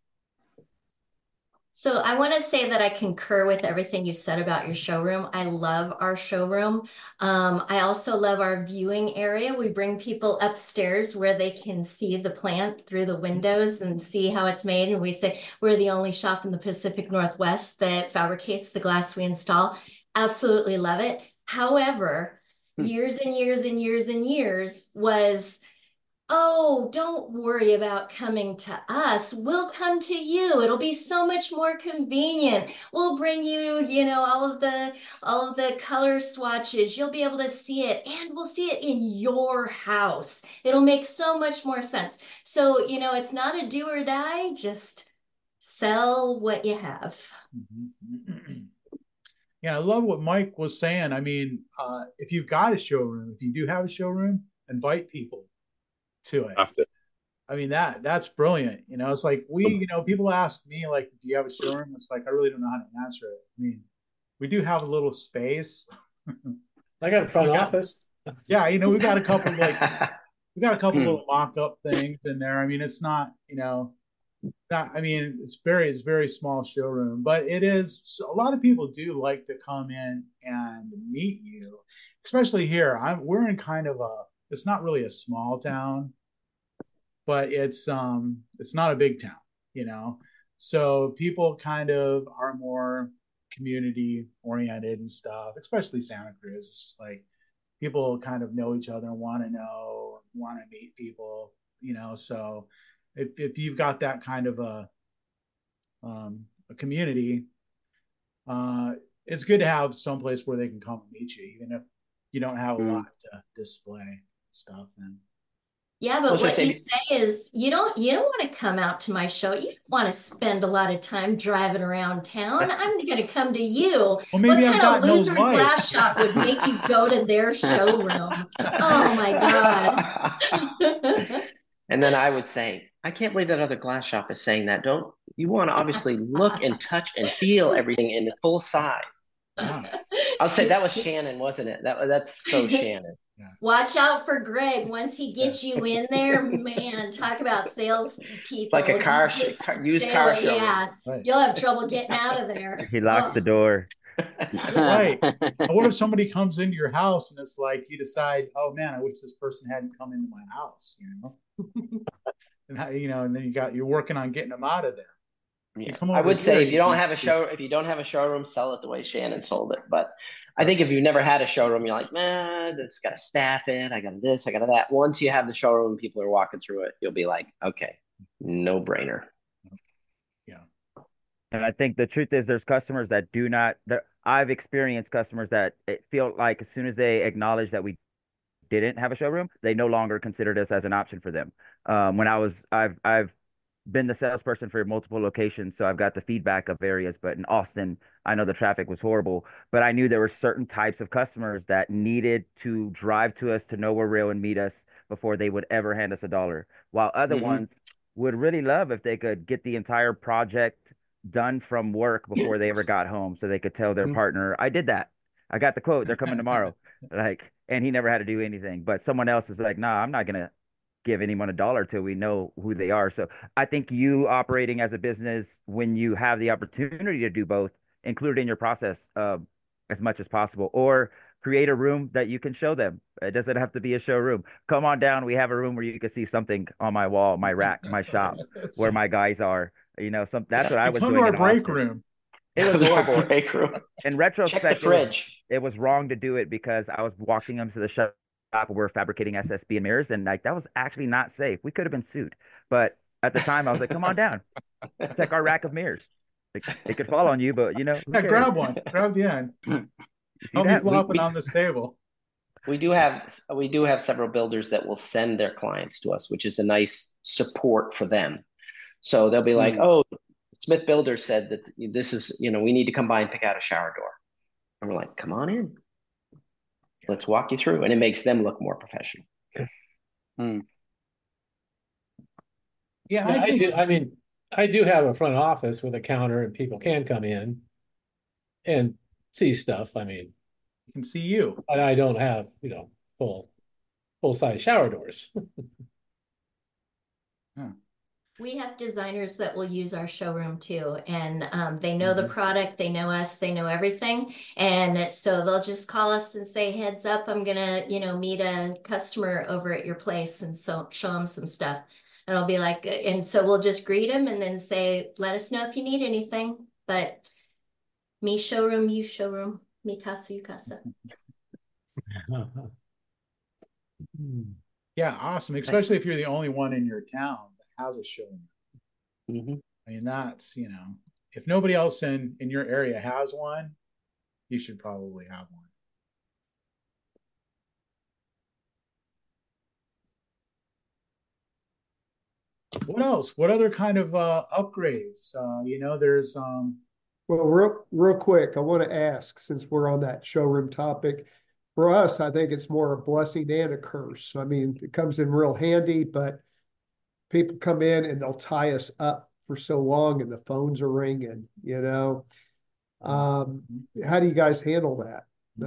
So I want to say that I concur with everything you said about your showroom. I love our showroom. I also love our viewing area. We bring people upstairs where they can see the plant through the windows and see how it's made. And we say we're the only shop in the Pacific Northwest that fabricates the glass we install. Absolutely love it. However, years and years and years and years was, oh, don't worry about coming to us. We'll come to you. It'll be so much more convenient. We'll bring you, all of the color swatches. You'll be able to see it, and we'll see it in your house. It'll make so much more sense. So, it's not a do or die. Just sell what you have. Yeah, I love what Mike was saying. I mean, if you've got a showroom, if you do have a showroom, invite people to it. I mean, that's brilliant. It's like people ask me, like, do you have a showroom? It's like, I really don't know how to answer it. I mean, we do have a little space. I got a front office. Yeah, we got a couple little mock-up things in there. I mean, it's not, it's very small showroom, but it is, a lot of people do like to come in and meet you, especially here. We're in kind of it's not really a small town, but it's not a big town, So people kind of are more community oriented and stuff, especially Santa Cruz. It's just like people kind of know each other and want to know, want to meet people, you know. So if you've got that kind of a community, it's good to have someplace where they can come and meet you, even if you don't have a lot to display stuff. And yeah, but what you say is you don't want to come out to my show. You don't want to spend a lot of time driving around town. I'm going to come to you. Well, what maybe kind of loser glass shop would make you go to their showroom? Oh my God. And then I would say, I can't believe that other glass shop is saying that. Don't you want to obviously look and touch and feel everything in full size? Yeah. I'll say that was Shannon, wasn't it? That's so Shannon. Yeah. Watch out for Greg. Once he gets you in there, man, talk about sales people. Like a used car show. Yeah, right. You'll have trouble getting out of there. He locks the door. Right. What if somebody comes into your house and it's like you decide, oh man, I wish this person hadn't come into my house, you know? And and then you're working on getting them out of there. Yeah. I would say if you don't have a showroom, sell it the way Shannon sold it. But I think if you've never had a showroom, you're like, man, I just got to staff it. I got this, I got that. Once you have the showroom, people are walking through it, you'll be like, okay, no brainer. Yeah. And I think the truth is there's customers that do not, I've experienced customers that feel like as soon as they acknowledge that we didn't have a showroom, they no longer considered us as an option for them. I've been the salesperson for multiple locations, so I've got the feedback of areas. But in Austin, I know the traffic was horrible, but I knew there were certain types of customers that needed to drive to us to know we're real and meet us before they would ever hand us a dollar, while other ones would really love if they could get the entire project done from work before they ever got home, so they could tell their partner, I did that. I got the quote. They're coming tomorrow. And he never had to do anything. But someone else is like, nah, I'm not going to give anyone a dollar till we know who they are. So I think you operating as a business when you have the opportunity to do both, include it in your process as much as possible, or create a room that you can show them. It doesn't have to be a showroom. Come on down. We have a room where you can see something on my wall, my rack, my shop, where my guys are. That's what I was doing. Come to our break room. It was horrible. Break room. In retrospect, check the fridge. It was wrong to do it because I was walking them to the shop where we're fabricating SSB and mirrors, and that was actually not safe. We could have been sued, but at the time I was like, "Come on down, check our rack of mirrors. It could fall on you, but grab one, grab the end. I'll be flopping on this table." We do have several builders that will send their clients to us, which is a nice support for them. So they'll be like, "Oh, Smith Builder said that this is, we need to come by and pick out a shower door." And we're like, come on in. Let's walk you through. And it makes them look more professional. Yeah, I do have a front office with a counter and people can come in and see stuff. You can see you. But I don't have, full size shower doors. We have designers that will use our showroom too, and they know the product, they know us, they know everything, and so they'll just call us and say, "Heads up, I'm gonna, meet a customer over at your place," and so show them some stuff, and I'll be like, and so we'll just greet them and then say, "Let us know if you need anything." But me showroom, you showroom, mi casa, you casa. Yeah, awesome. Especially if you're the only one in your town has a showroom. That's, if nobody else in your area has one, you should probably have one. What else? What other kind of upgrades? There's well, real quick, I want to ask, since we're on that showroom topic, for us, I think it's more a blessing and a curse. It comes in real handy, but people come in and they'll tie us up for so long and the phones are ringing, How do you guys handle that?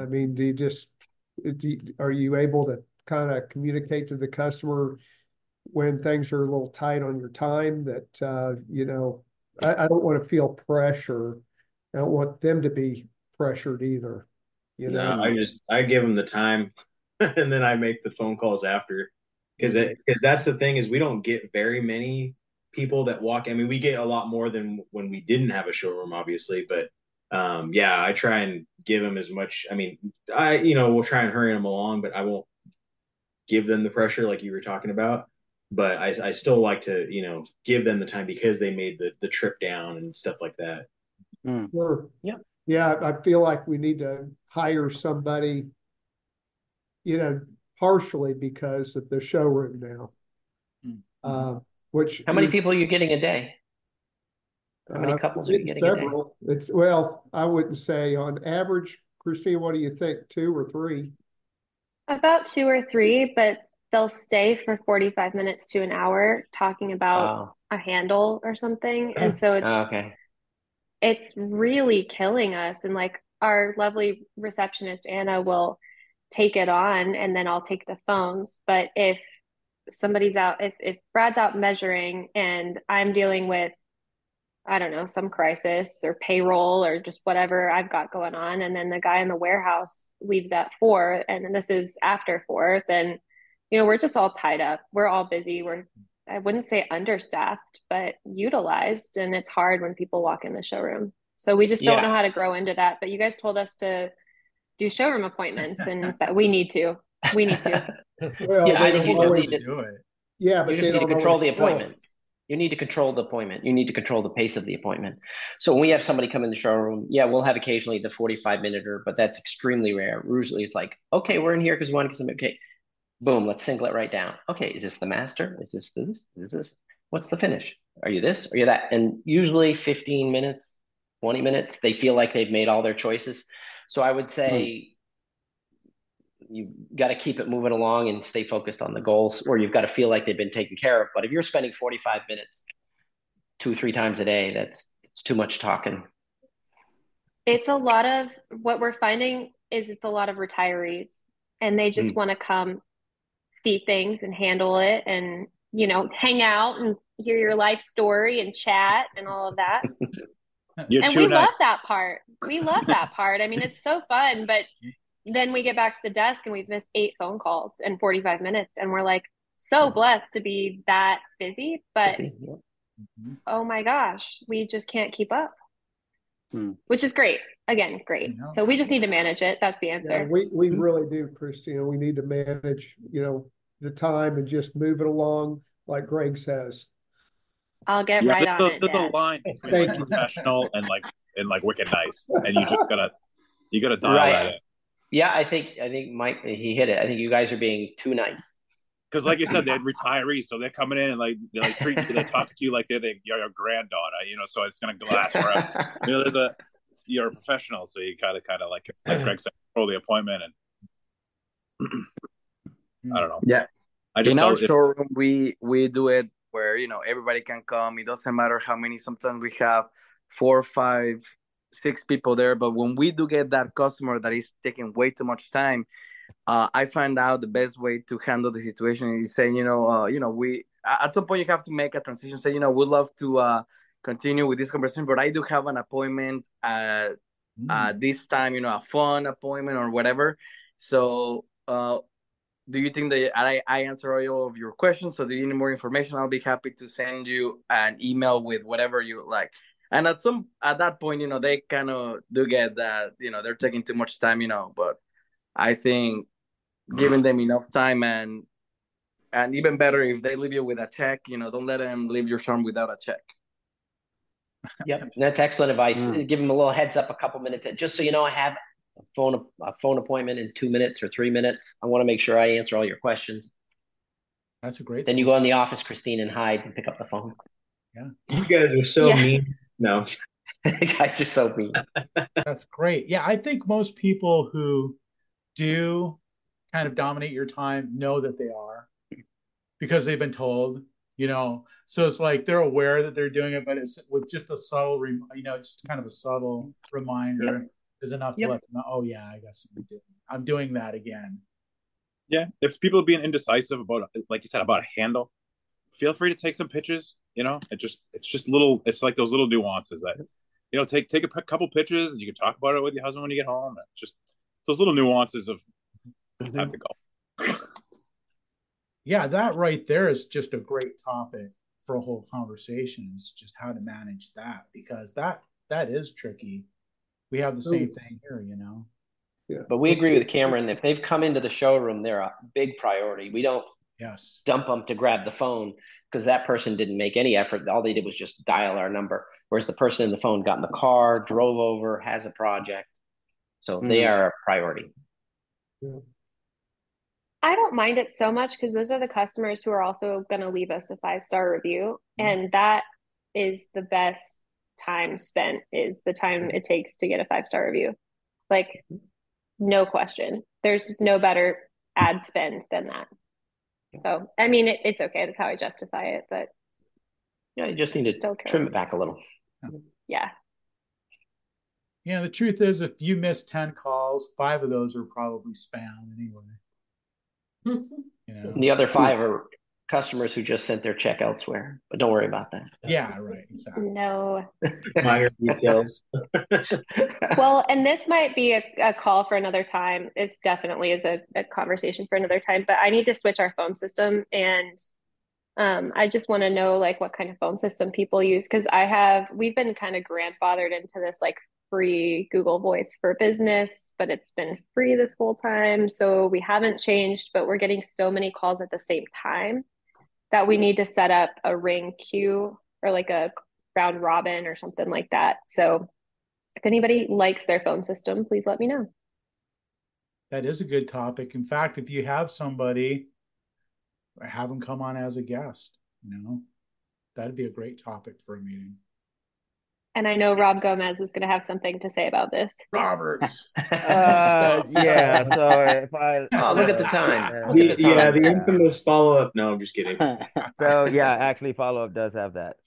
Are you able to kind of communicate to the customer when things are a little tight on your time that, I don't want to feel pressure. I don't want them to be pressured either. No, I give them the time and then I make the phone calls after. Because that's the thing is we don't get very many people that walk. I mean, we get a lot more than when we didn't have a showroom, obviously, but yeah, I try and give them as much. I mean, we'll try and hurry them along, but I won't give them the pressure like you were talking about. But I still like to, give them the time because they made the trip down and stuff like that. Sure. Yeah. Yeah, I feel like we need to hire somebody, partially because of the showroom now. Which How many people are you getting a day? How many couples are you getting several. A day? I wouldn't say on average. Christine, what do you think? 2 or 3? About 2 or 3, but they'll stay for 45 minutes to an hour talking about a handle or something. And so it's really killing us. And like our lovely receptionist, Anna, will take it on and then I'll take the phones. But if somebody's out, if Brad's out measuring and I'm dealing with, I don't know, some crisis or payroll or just whatever I've got going on, and then the guy in the warehouse leaves at 4, and then this is after 4, then, we're just all tied up. We're all busy. I wouldn't say understaffed, but utilized. And it's hard when people walk in the showroom. So we just don't know how to grow into that. But you guys told us to do showroom appointments and that we need to. Well, I think you just need to do it. Yeah, but you just need to control the appointment. You need to control the appointment. You need to control the pace of the appointment. So when we have somebody come in the showroom, we'll have occasionally the 45-minute, but that's extremely rare. Usually it's like, okay, we're in here because we want to get some, okay, boom, let's single it right down. Okay, is this the master? Is this? Is this? What's the finish? Are you this? Are you that? And usually 15 minutes, 20 minutes, they feel like they've made all their choices. So I would say you got to keep it moving along and stay focused on the goals, or you've got to feel like they've been taken care of. But if you're spending 45 minutes 2-3 times a day, it's too much talking. It's a lot of what we're finding is it's a lot of retirees, and they just want to come see things and handle it and, hang out and hear your life story and chat and all of that. And we love that part. We love that part. I mean, it's so fun, but then we get back to the desk and we've missed 8 phone calls in 45 minutes. And we're like, so blessed to be that busy, but oh my gosh, we just can't keep up, which is great. Again, great. So we just need to manage it. That's the answer. Yeah, we really do, Christina. We need to manage, the time and just move it along, like Greg says. I'll get right on it. There's a line between professional and wicked nice, and you gotta dial that in. Yeah, I think Mike, he hit it. I think you guys are being too nice. Because, like you said, they're retirees, so they're coming in and they're talking to you like they're your granddaughter, so it's gonna last forever. You're a professional, so you kind of like Greg said, control the appointment, and I don't know. Yeah, in our showroom, we do it where everybody can come. It doesn't matter how many. Sometimes we have 4, 5, 6 people there, but when we do get that customer that is taking way too much time, I find out the best way to handle the situation is saying, we at some point you have to make a transition. Say, we'd love to continue with this conversation, but I do have an appointment at this time, a fun appointment or whatever. So, do you think that I answer all of your questions? So, do you need more information? I'll be happy to send you an email with whatever you like. And at that point, they kind of do get that, they're taking too much time, but I think giving them enough time and even better if they leave you with a check, don't let them leave your showroom without a check. Yep, that's excellent advice. Give them a little heads up, a couple minutes, just so I have a phone appointment in 2 minutes or 3 minutes. I want to make sure I answer all your questions. That's a great. Then you go in the office, Christine, and hide and pick up the phone. Yeah, you guys are so mean. No, you guys are so mean. That's great. Yeah, I think most people who do kind of dominate your time know that they are, because they've been told. So it's like they're aware that they're doing it, but it's with just a subtle, just kind of a subtle reminder is enough to let them know. Oh yeah, I guess I'm doing that again. Yeah, if people are being indecisive about, like you said, about a handle, feel free to take some pictures. It's just little. It's like those little nuances that take a couple pictures and you can talk about it with your husband when you get home. It's just those little nuances of just have to go. Yeah, that right there is just a great topic for a whole conversation is just how to manage that, because that is tricky. We have the same thing here, you know. Yeah. But we agree with Cameron. If they've come into the showroom, they're a big priority. We don't dump them to grab the phone because that person didn't make any effort. All they did was just dial our number. Whereas the person in the phone got in the car, drove over, has a project. So they are a priority. Yeah. I don't mind it so much because those are the customers who are also going to leave us a 5-star review. And that is the best time spent, is the time it takes to get a 5-star review. Like, no question. There's no better ad spend than that. So, I mean, it's okay. That's how I justify it, but yeah, you just need to trim it back a little. Yeah. Yeah, the truth is, if you miss 10 calls, 5 of those are probably spam anyway. You know? And the other 5 are customers who just sent their check elsewhere, but don't worry about that. Yeah, right. Exactly. No. Minor details. Well, and this might be a call for another time. It's definitely is a conversation for another time, but I need to switch our phone system, and I just want to know like what kind of phone system people use, because we've been kind of grandfathered into this like free Google Voice for Business, but it's been free this whole time. So we haven't changed, but we're getting so many calls at the same time that we need to set up a ring queue or like a round robin or something like that. So if anybody likes their phone system, please let me know. That is a good topic. In fact, if you have somebody, have them come on as a guest, you know, that'd be a great topic for a meeting. And I know Rob Gomez is going to have something to say about this. Roberts. Yeah. So if I look at the time. The infamous follow-up. No, I'm just kidding. So yeah, actually follow-up does have that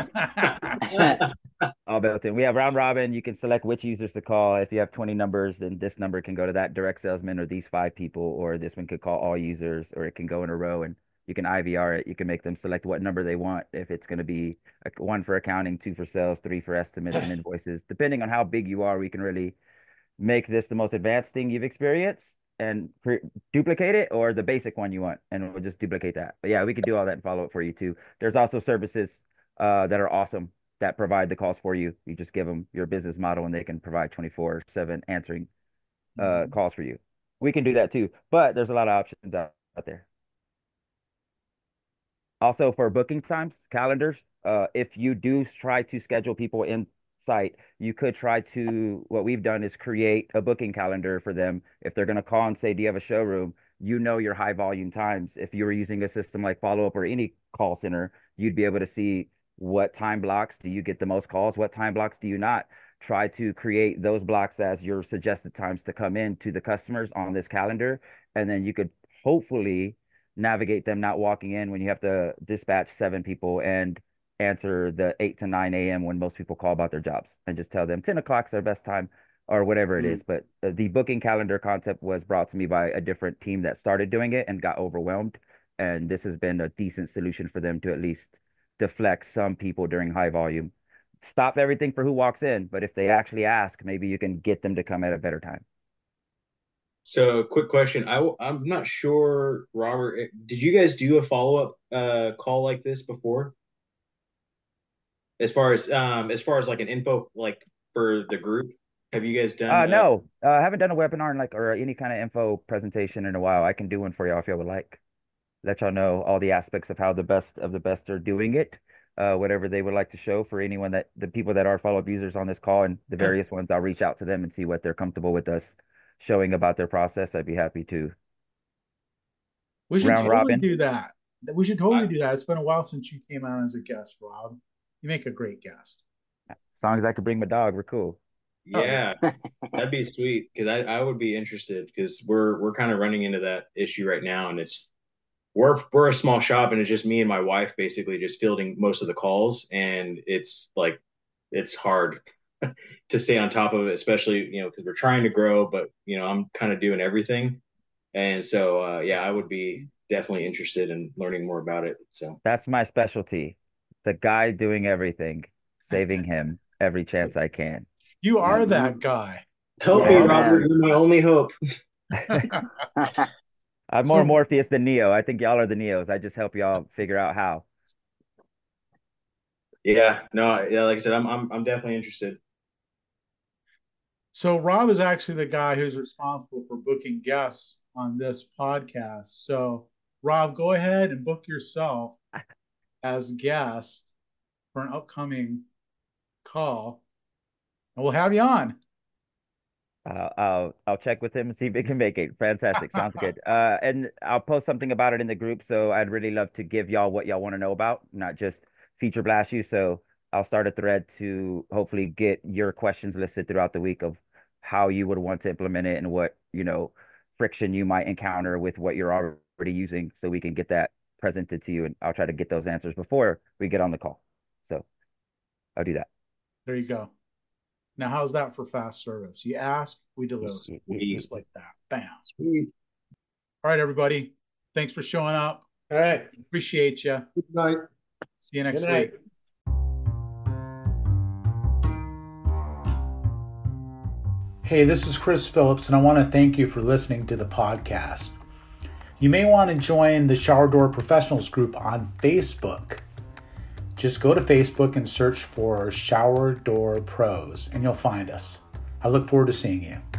all built in. We have round robin. You can select which users to call. If you have 20 numbers, then this number can go to that direct salesman or these 5 people, or this one could call all users, or it can go in a row and you can IVR it. You can make them select what number they want. If it's going to be 1 for accounting, 2 for sales, 3 for estimates and invoices, depending on how big you are, we can really make this the most advanced thing you've experienced and duplicate it, or the basic one you want, and we'll just duplicate that. But yeah, we can do all that and follow up for you too. There's also services that are awesome that provide the calls for you. You just give them your business model and they can provide 24/7 answering calls for you. We can do that too, but there's a lot of options out there. Also for booking times, calendars, if you do try to schedule people in site, you could try to, what we've done is create a booking calendar for them. If they're going to call and say, do you have a showroom? You know your high volume times. If you were using a system like Follow Up or any call center, you'd be able to see what time blocks do you get the most calls, what time blocks do you not. Try to create those blocks as your suggested times to come in to the customers on this calendar. And then you could hopefully navigate them not walking in when you have to dispatch 7 people and answer the 8 to 9 a.m. when most people call about their jobs, and just tell them 10 o'clock's their best time or whatever it is. But the booking calendar concept was brought to me by a different team that started doing it and got overwhelmed. And this has been a decent solution for them to at least deflect some people during high volume. Stop everything for who walks in, but if they actually ask, maybe you can get them to come at a better time. So, quick question. I'm not sure, Robert, did you guys do a follow-up call like this before? As far as like an info like for the group, have you guys done? No, I haven't done a webinar in or any kind of info presentation in a while. I can do one for y'all if y'all would like. Let y'all know all the aspects of how the best of the best are doing it. Whatever they would like to show for anyone the people that are follow-up users on this call and the various ones, I'll reach out to them and see what they're comfortable with us showing about their process. I'd be happy to. We should totally do that. We should totally do that. It's been a while since you came out as a guest, Rob. You make a great guest. As long as I could bring my dog, we're cool. Yeah, that'd be sweet, because I would be interested, because we're kind of running into that issue right now, and we're a small shop, and it's just me and my wife basically just fielding most of the calls, and it's hard to stay on top of it, especially because we're trying to grow, but I'm kind of doing everything, and so I would be definitely interested in learning more about it. So that's my specialty. The guy doing everything, saving him every chance I can. You are that guy. Help me, Robert. You're my only hope. I'm more Morpheus than Neo. I think y'all are the Neos. I just help y'all figure out how. Yeah, no, yeah, like I said, I'm definitely interested. So Rob is actually the guy who's responsible for booking guests on this podcast. So Rob, go ahead and book yourself as guest for an upcoming call, and we'll have you on. I'll check with him and see if he can make it. Fantastic. Sounds good. And I'll post something about it in the group. So I'd really love to give y'all what y'all want to know about, not just feature blast you. So I'll start a thread to hopefully get your questions listed throughout the week of how you would want to implement it and what, friction you might encounter with what you're already using so we can get that presented to you. And I'll try to get those answers before we get on the call. So I'll do that. There you go. Now, how's that for fast service? You ask, we deliver. Just like that. Bam. Sweet. All right, everybody. Thanks for showing up. All right. Appreciate you. Good night. See you next week. Hey, this is Chris Phillips, and I want to thank you for listening to the podcast. You may want to join the Shower Door Professionals group on Facebook. Just go to Facebook and search for Shower Door Pros, and you'll find us. I look forward to seeing you.